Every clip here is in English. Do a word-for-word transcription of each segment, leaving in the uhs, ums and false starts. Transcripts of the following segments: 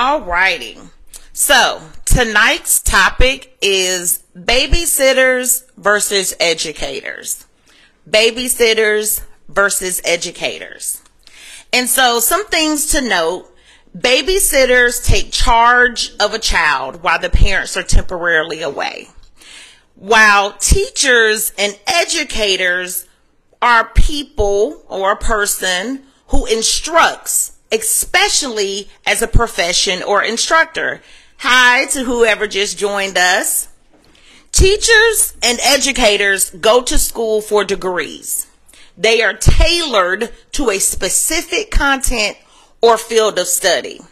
All righty. So tonight's topic is babysitters versus educators. Babysitters versus educators. And so some things to note. Babysitters take charge of a child while the parents are temporarily away, while teachers and educators are people or a person who instructs, especially as a profession or instructor. Hi to whoever just joined us. Teachers and educators go to school for degrees. They are tailored to a specific content or field of study.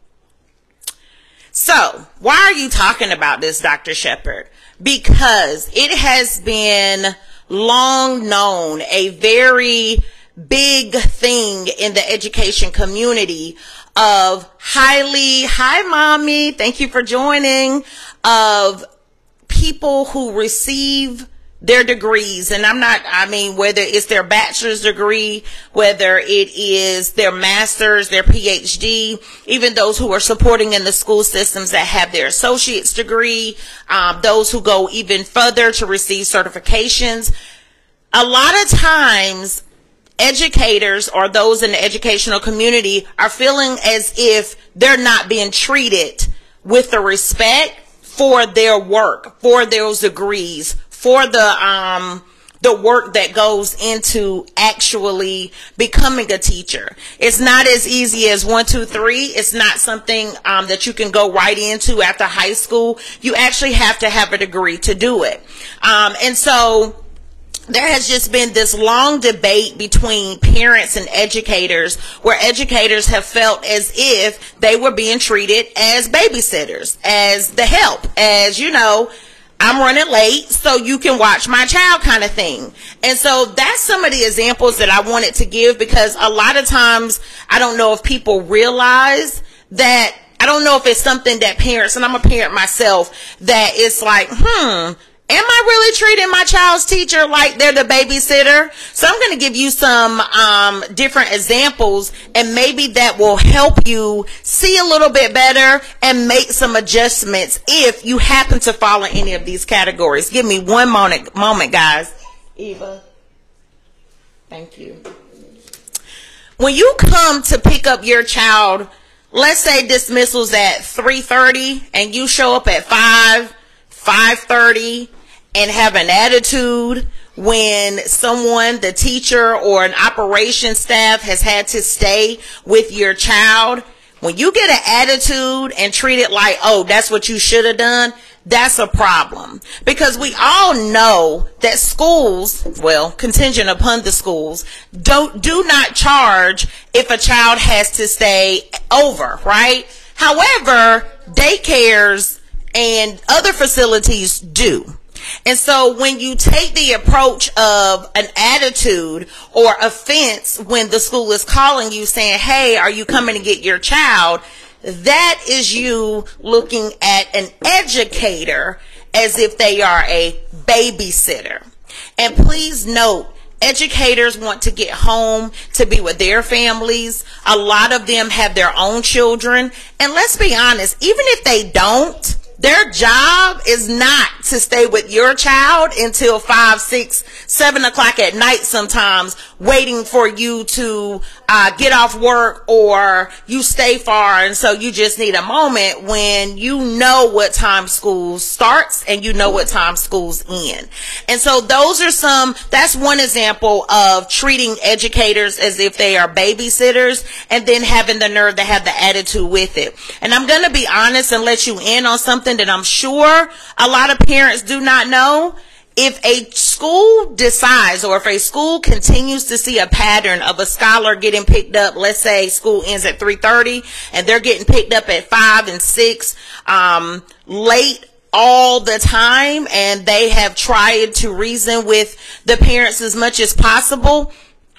So, why are you talking about this, Doctor Shepard? Because it has been long known, a very big thing in the education community of highly, hi mommy, thank you for joining, of people who receive their degrees. And I'm not, I mean, whether it's their bachelor's degree, whether it is their master's, their P H D, even those who are supporting in the school systems that have their associate's degree, um, those who go even further to receive certifications. A lot of times, educators or those in the educational community are feeling as if they're not being treated with the respect for their work, for those degrees, for the um the work that goes into actually becoming a teacher. It's not as easy as one, two, three. It's not something um, that you can go right into after high school. You actually have to have a degree to do it. Um, and so there has just been this long debate between parents and educators where educators have felt as if they were being treated as babysitters, as the help, as, you know, I'm running late so you can watch my child kind of thing. And so that's some of the examples that I wanted to give, because a lot of times I don't know if people realize that, I don't know if it's something that parents, and I'm a parent myself, that it's like, hmm, am I really treating my child's teacher like they're the babysitter? So I'm going to give you some um, different examples, and maybe that will help you see a little bit better and make some adjustments if you happen to fall in any of these categories. Give me one moment, moment, guys. Eva, thank you. When you come to pick up your child, let's say dismissal's at three thirty and you show up at five, five thirty, and have an attitude when someone, the teacher or an operations staff, has had to stay with your child, when you get an attitude and treat it like, oh, that's what you should have done, that's a problem. Because we all know that schools, well, contingent upon the schools, don't do not charge if a child has to stay over, right? However, daycares and other facilities do. And so when you take the approach of an attitude or offense when the school is calling you saying, hey, are you coming to get your child? That is you looking at an educator as if they are a babysitter. And please note, educators want to get home to be with their families. A lot of them have their own children. And let's be honest, even if they don't, their job is not to stay with your child until five, six, seven o'clock at night sometimes, waiting for you to uh, get off work, or you stay far and so you just need a moment, when you know what time school starts and you know what time school's end. And so those are some, that's one example of treating educators as if they are babysitters and then having the nerve to have the attitude with it. And I'm going to be honest and let you in on something that I'm sure a lot of parents do not know. If a school decides, or if a school continues to see a pattern of a scholar getting picked up, let's say school ends at three thirty and they're getting picked up at five and six, um, late all the time, and they have tried to reason with the parents as much as possible,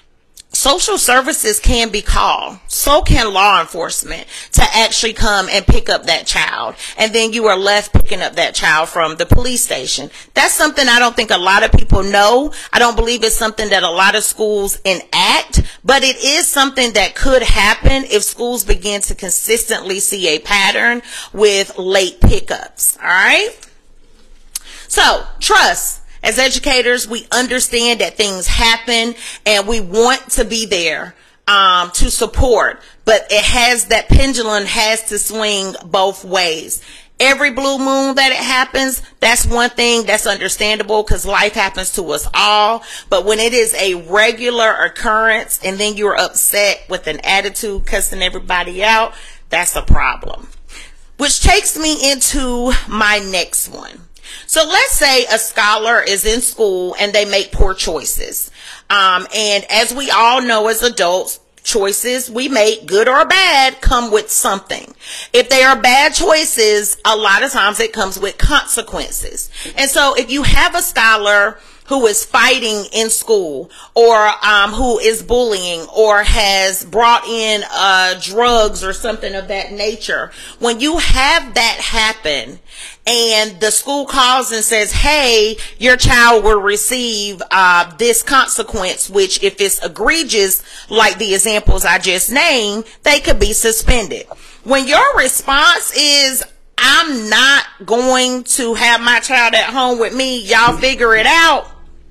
social services can be called. So can law enforcement to actually come and pick up that child. And then you are left picking up that child from the police station. That's something I don't think a lot of people know. I don't believe it's something that a lot of schools enact, but it is something that could happen if schools begin to consistently see a pattern with late pickups. All right? So, trust. As educators, we understand that things happen and we want to be there um, to support, but it has, that pendulum has to swing both ways. Every blue moon that it happens, that's one thing that's understandable because life happens to us all. But when it is a regular occurrence and then you're upset with an attitude, cussing everybody out, that's a problem. Which takes me into my next one. So let's say a scholar is in school and they make poor choices. Um, and as we all know as adults, choices we make, good or bad, come with something. If they are bad choices, a lot of times it comes with consequences. And so if you have a scholar who is fighting in school, or um, who is bullying, or has brought in uh, drugs or something of that nature, when you have that happen and the school calls and says, hey, your child will receive uh, this consequence, which if it's egregious, like the examples I just named, they could be suspended. When your response is, I'm not going to have my child at home with me, y'all figure it out,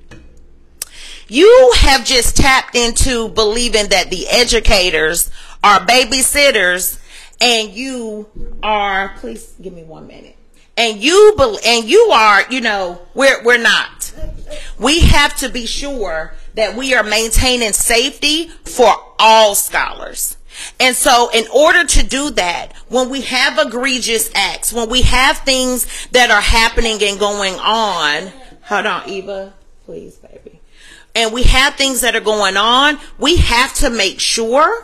you have just tapped into believing that the educators are babysitters and you are, please give me one minute. And you and you are, you know, we're we're not. We have to be sure that we are maintaining safety for all scholars. And so in order to do that, when we have egregious acts, when we have things that are happening and going on, hold on, Eva, please, baby. And we have things that are going on, we have to make sure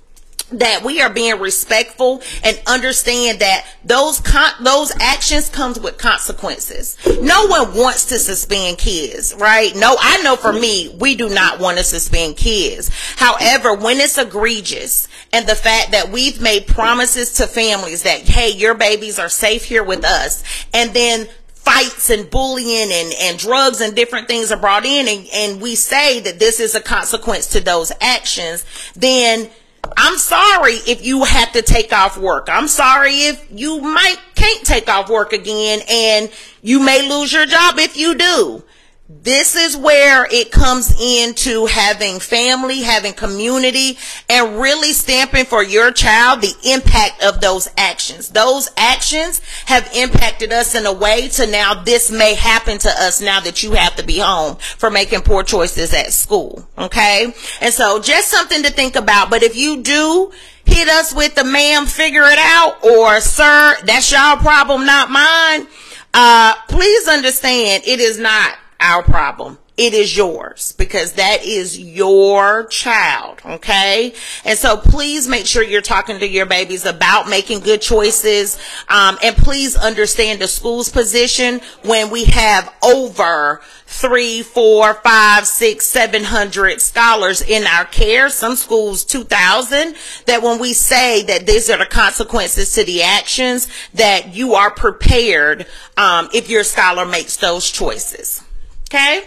that we are being respectful and understand that those con- those actions comes with consequences. No one wants to suspend kids, right? No, I know for me, we do not want to suspend kids. However, when it's egregious and the fact that we've made promises to families that, hey, your babies are safe here with us, and then fights and bullying and, and drugs and different things are brought in, and, and we say that this is a consequence to those actions, then I'm sorry if you have to take off work. I'm sorry if you might can't take off work again, and you may lose your job if you do. This is where it comes into having family, having community, and really stamping for your child the impact of those actions. Those actions have impacted us in a way to now this may happen to us now that you have to be home for making poor choices at school. Okay? And so just something to think about. But if you do hit us with the ma'am, figure it out, or sir, that's y'all problem, not mine, uh, please understand it is not our problem. It is yours, because that is your child, okay? And so please make sure you're talking to your babies about making good choices, um, and please understand the school's position when we have over three, four, five, six, seven hundred scholars in our care. Some schools two thousand. That when we say that these are the consequences to the actions, that you are prepared um, if your scholar makes those choices. Okay?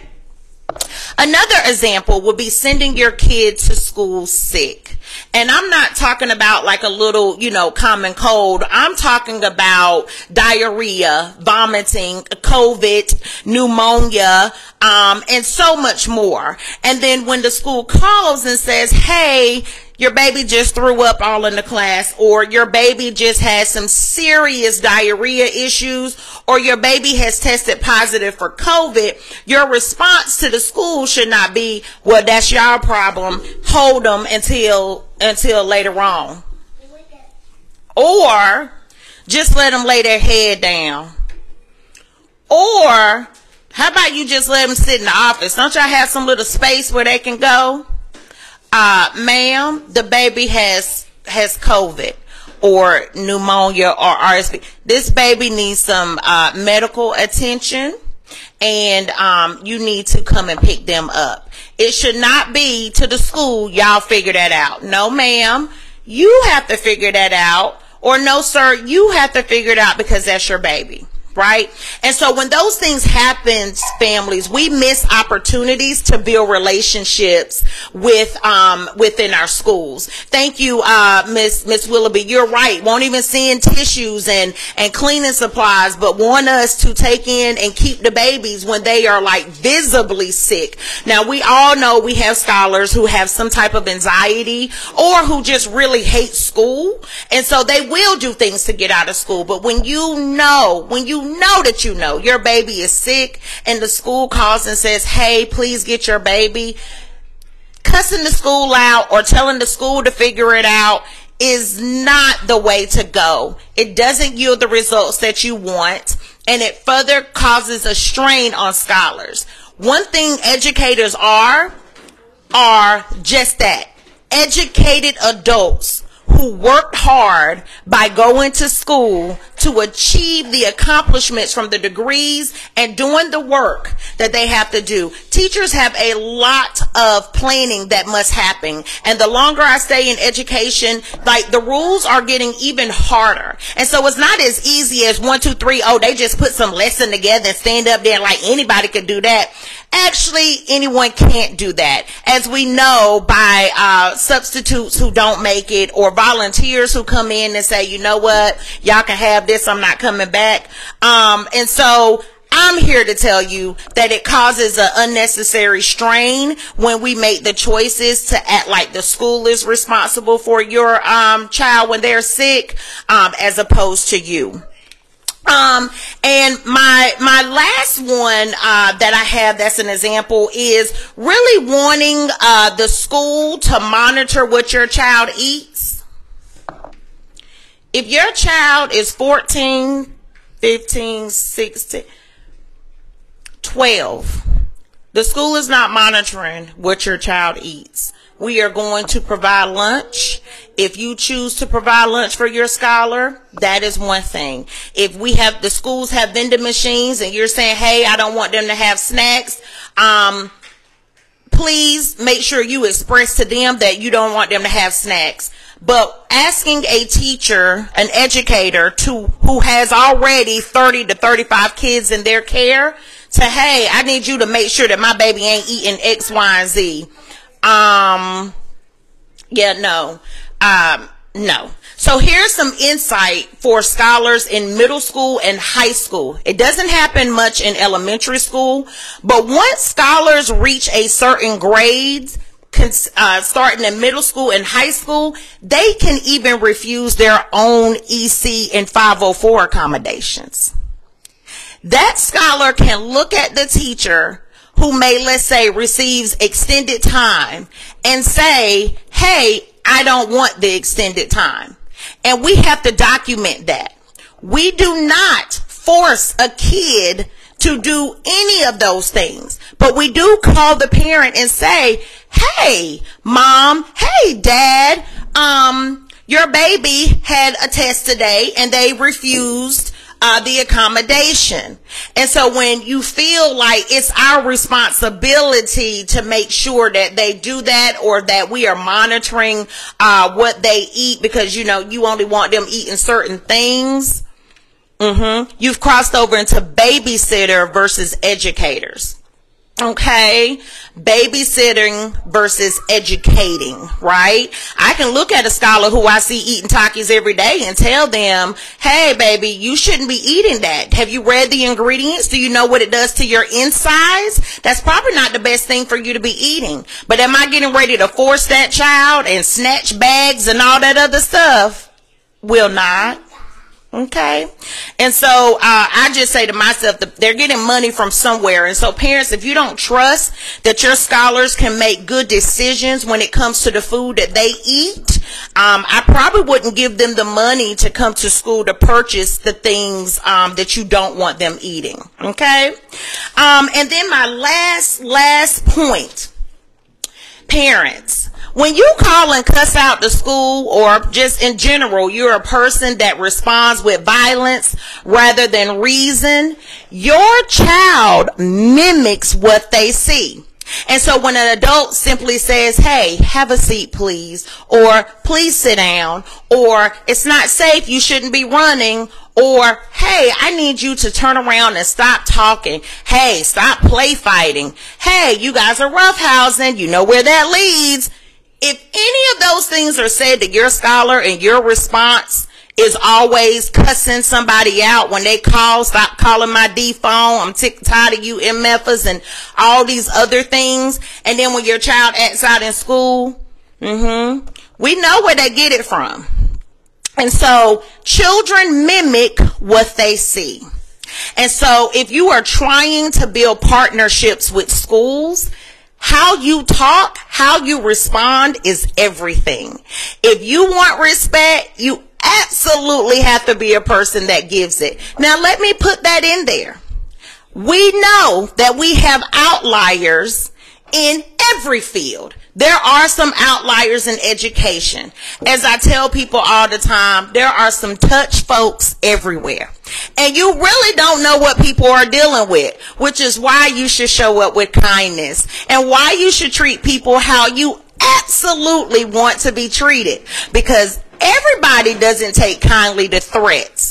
Another example would be sending your kid to school sick. And I'm not talking about like a little, you know, common cold. I'm talking about diarrhea, vomiting, COVID, pneumonia, um, and so much more. And then when the school calls and says, hey, your baby just threw up all in the class, or your baby just had some serious diarrhea issues, or your baby has tested positive for COVID, your response to the school should not be, well, that's your problem, hold them until until later on. Or just let them lay their head down. Or how about you just let them sit in the office? Don't y'all have some little space where they can go? Uh, ma'am, the baby has has COVID or pneumonia or R S V. This baby needs some uh, medical attention. and um, you need to come and pick them up. It should not be to the school, y'all figure that out. No, ma'am, you have to figure that out. Or no, sir, you have to figure it out because that's your baby. Right? And so when those things happen, families, we miss opportunities to build relationships with um within our schools. Thank you, uh Miss Miss Willoughby. You're right. Won't even send tissues and and cleaning supplies, but want us to take in and keep the babies when they are like visibly sick. Now we all know we have scholars who have some type of anxiety or who just really hate school, and so they will do things to get out of school. But when you know, when you know that you know your baby is sick and the school calls and says, hey, please get your baby, cussing the school out or telling the school to figure it out is not the way to go. It doesn't yield the results that you want, and it further causes a strain on scholars. One thing educators are are just that, educated adults who worked hard by going to school to achieve the accomplishments from the degrees and doing the work that they have to do. Teachers have a lot of planning that must happen. And the longer I stay in education, like the rules are getting even harder. And so it's not as easy as one, two, three, oh, they just put some lesson together and stand up there like anybody could do that. Actually, anyone can't do that, as we know by uh, substitutes who don't make it or volunteers who come in and say, you know what, y'all can have this, I'm not coming back. Um, and so I'm here to tell you that it causes an unnecessary strain when we make the choices to act like the school is responsible for your um, child when they're sick, um, as opposed to you. Um, and my, my last one, uh, that I have that's an example is really wanting, uh, the school to monitor what your child eats. If your child is fourteen, fifteen, sixteen, twelve, the school is not monitoring what your child eats. We are going to provide lunch. If you choose to provide lunch for your scholar, that is one thing. If we have, the schools have vending machines and you're saying, hey, I don't want them to have snacks, um, please make sure you express to them that you don't want them to have snacks. But asking a teacher, an educator to who has already thirty to thirty-five kids in their care to, hey, I need you to make sure that my baby ain't eating X, Y, and Z. Um, yeah, no, um, no. So here's some insight for scholars in middle school and high school. It doesn't happen much in elementary school, but once scholars reach a certain grade, uh, starting in middle school and high school, they can even refuse their own E C and five oh four accommodations. That scholar can look at the teacher who may, let's say, receives extended time and say, hey, I don't want the extended time. And we have to document that. We do not force a kid to do any of those things, but we do call the parent and say, hey, mom, hey, dad, um, your baby had a test today and they refused Uh, the accommodation. And so when you feel like it's our responsibility to make sure that they do that, or that we are monitoring uh, what they eat because, you know, you only want them eating certain things, mm-hmm, you've crossed over into babysitter versus educators. Okay, babysitting versus educating, right? I can look at a scholar who I see eating Takis every day and tell them, hey, baby, you shouldn't be eating that. Have you read the ingredients? Do you know what it does to your insides? That's probably not the best thing for you to be eating. But am I getting ready to force that child and snatch bags and all that other stuff? Will not. Okay. And so uh, I just say to myself that they're getting money from somewhere. And so parents, if you don't trust that your scholars can make good decisions when it comes to the food that they eat, um, I probably wouldn't give them the money to come to school to purchase the things um, that you don't want them eating. Okay. Um, and then my last, last point, parents, When you call and cuss out the school, or just in general, you're a person that responds with violence rather than reason, your child mimics what they see. And so when an adult simply says, hey, have a seat, please, or please sit down, or it's not safe, you shouldn't be running, or, hey, I need you to turn around and stop talking. Hey, stop play fighting. Hey, you guys are roughhousing. You know where that leads. If any of those things are said to your scholar and your response is always cussing somebody out when they call, stop calling my D phone, I'm tick tired of you M F's and all these other things, and then when your child acts out in school, mm-hmm, we know where they get it from. And so children mimic what they see. And so if you are trying to build partnerships with schools, how you talk, how you respond is everything. If you want respect, you absolutely have to be a person that gives it. Now, let me put that in there. We know that we have outliers in every field. There are some outliers in education. As I tell people all the time, there are some touch folks everywhere. And you really don't know what people are dealing with, which is why you should show up with kindness and why you should treat people how you absolutely want to be treated, because everybody doesn't take kindly to threats.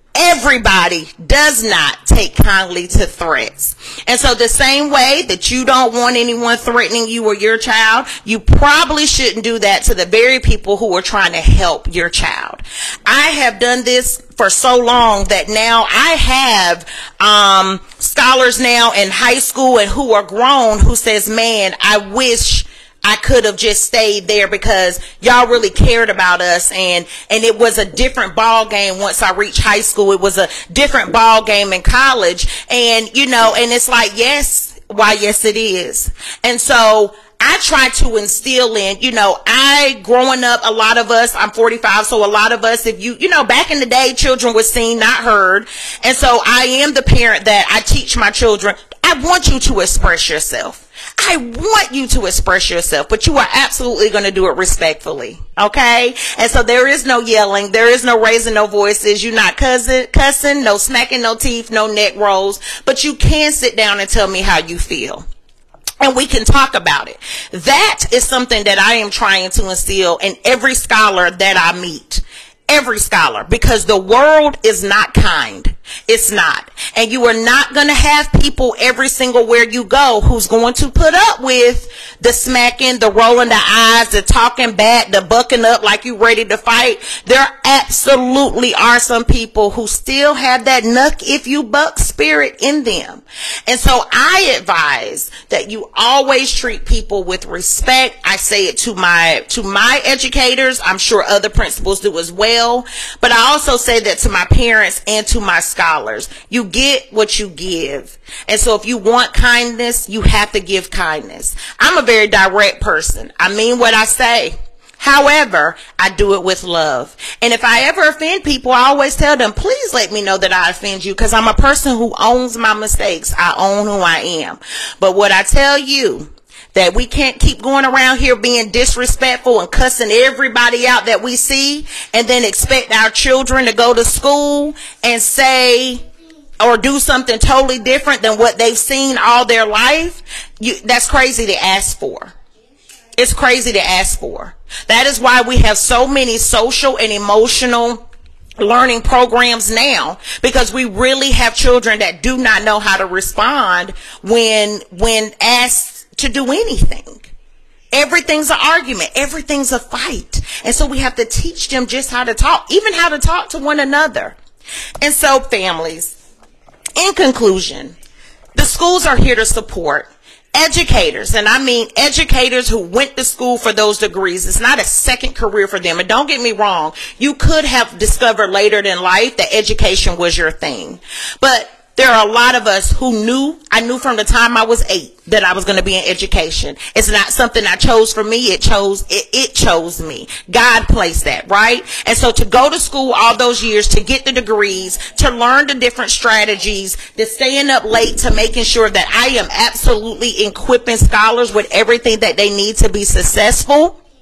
Everybody does not take kindly to threats. And so the same way that you don't want anyone threatening you or your child, you probably shouldn't do that to the very people who are trying to help your child. I have done this for so long that now I have um, scholars now in high school and who are grown who says, man, I wish I could have just stayed there because y'all really cared about us, and and it was a different ball game once I reached high school. It was a different ball game in college, and you know, and it's like, yes, why, yes, it is. And so I try to instill in, you know, I, growing up, a lot of us, I'm forty-five, so a lot of us, if you, you know, back in the day, children were seen, not heard. And so I am the parent that I teach my children, I want you to express yourself. I want you to express yourself, but you are absolutely going to do it respectfully. Okay? And so there is no yelling. There is no raising no voices. You're not cussing, cussing, no smacking no teeth, no neck rolls, but you can sit down and tell me how you feel. And we can talk about it. That is something that I am trying to instill in every scholar that I meet. Every scholar, because the world is not kind. It's not. And you are not going to have people every single where you go who's going to put up with the smacking, the rolling the eyes, the talking back, the bucking up like you ready to fight. There absolutely are some people who still have that knuck if you buck spirit in them. And so I advise that you always treat people with respect. I say it to my, to my educators. I'm sure other principals do as well. But I also say that to my parents and to my scholars. You get what you give. And so if you want kindness, you have to give kindness. I'm a very direct person. I mean what I say. However, I do it with love. And if I ever offend people, I always tell them, please let me know that I offend you, because I'm a person who owns my mistakes. I own who I am. But what I tell you, that we can't keep going around here being disrespectful and cussing everybody out that we see, and then expect our children to go to school and say or do something totally different than what they've seen all their life. You, that's crazy to ask for. It's crazy to ask for. That is why we have so many social and emotional learning programs now, because we really have children that do not know how to respond when when asked to do anything. Everything's an argument. Everything's a fight. And so we have to teach them just how to talk, even how to talk to one another. And so, families, in conclusion, the schools are here to support educators, and I mean educators who went to school for those degrees. It's not a second career for them. And don't get me wrong, you could have discovered later in life that education was your thing. But there are a lot of us who knew, I knew from the time I was eight that I was going to be in education. It's not something I chose for me. It chose, it, it chose me. God placed that, right? And so to go to school all those years, to get the degrees, to learn the different strategies, to staying up late, to making sure that I am absolutely equipping scholars with everything that they need to be successful.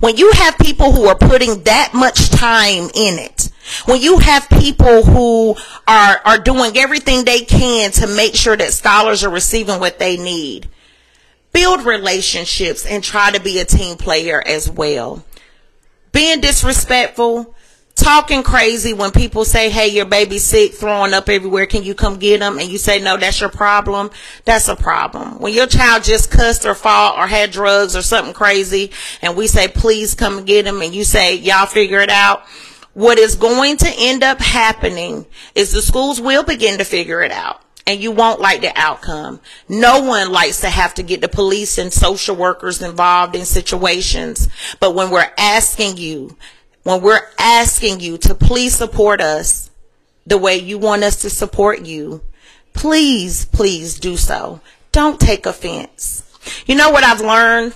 When you have people who are putting that much time in it, when you have people who are, are doing everything they can to make sure that scholars are receiving what they need, build relationships and try to be a team player as well. Being disrespectful, talking crazy when people say, hey, your baby's sick, throwing up everywhere, can you come get them? And you say, no, that's your problem. That's a problem. When your child just cussed or fought or had drugs or something crazy, and we say, please come and get them, and you say, y'all figure it out, what is going to end up happening is the schools will begin to figure it out. And you won't like the outcome. No one likes to have to get the police and social workers involved in situations. But when we're asking you, when we're asking you to please support us the way you want us to support you, please, please do so. Don't take offense. You know what I've learned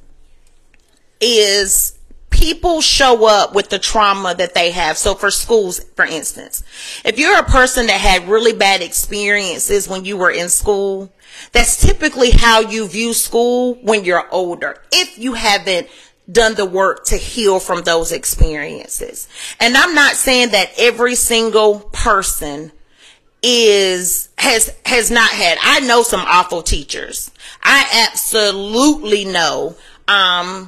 is people show up with the trauma that they have. So for schools, for instance, if you're a person that had really bad experiences when you were in school, that's typically how you view school when you're older, if you haven't done the work to heal from those experiences. And I'm not saying that every single person is has has not had. I know some awful teachers. I absolutely know um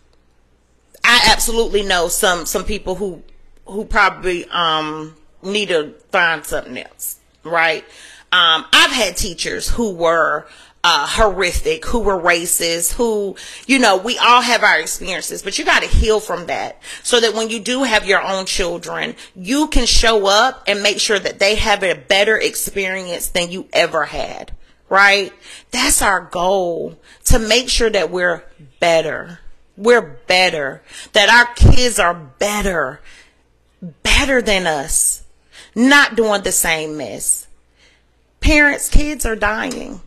I absolutely know some some people who who probably um need to find something else, right? Um I've had teachers who were Uh, horrific, who were racist, who, you know, we all have our experiences, but you got to heal from that so that when you do have your own children, you can show up and make sure that they have a better experience than you ever had, right? That's our goal, to make sure that we're better. We're better, that our kids are better, better than us, not doing the same mess. Parents, kids are dying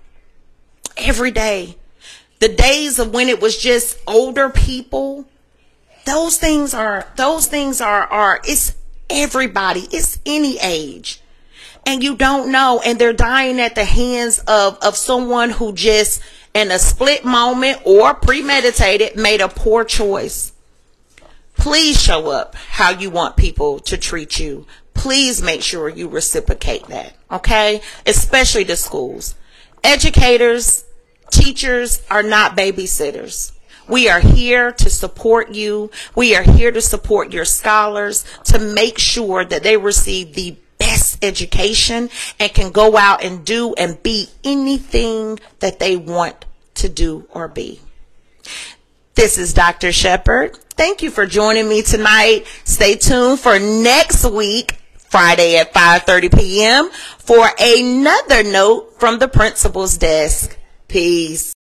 every day. The days of when it was just older people, those things are, those things are, are, it's everybody, it's any age. And you don't know, and they're dying at the hands of, of someone who just, in a split moment or premeditated, made a poor choice. Please show up how you want people to treat you. Please make sure you reciprocate that, okay? Especially the schools. Educators, teachers are not babysitters. We are here to support you. We are here to support your scholars, to make sure that they receive the best education and can go out and do and be anything that they want to do or be. This is Doctor Shepherd. Thank you for joining me tonight. Stay tuned for next week, Friday at five thirty p m for another note from the principal's desk. Peace.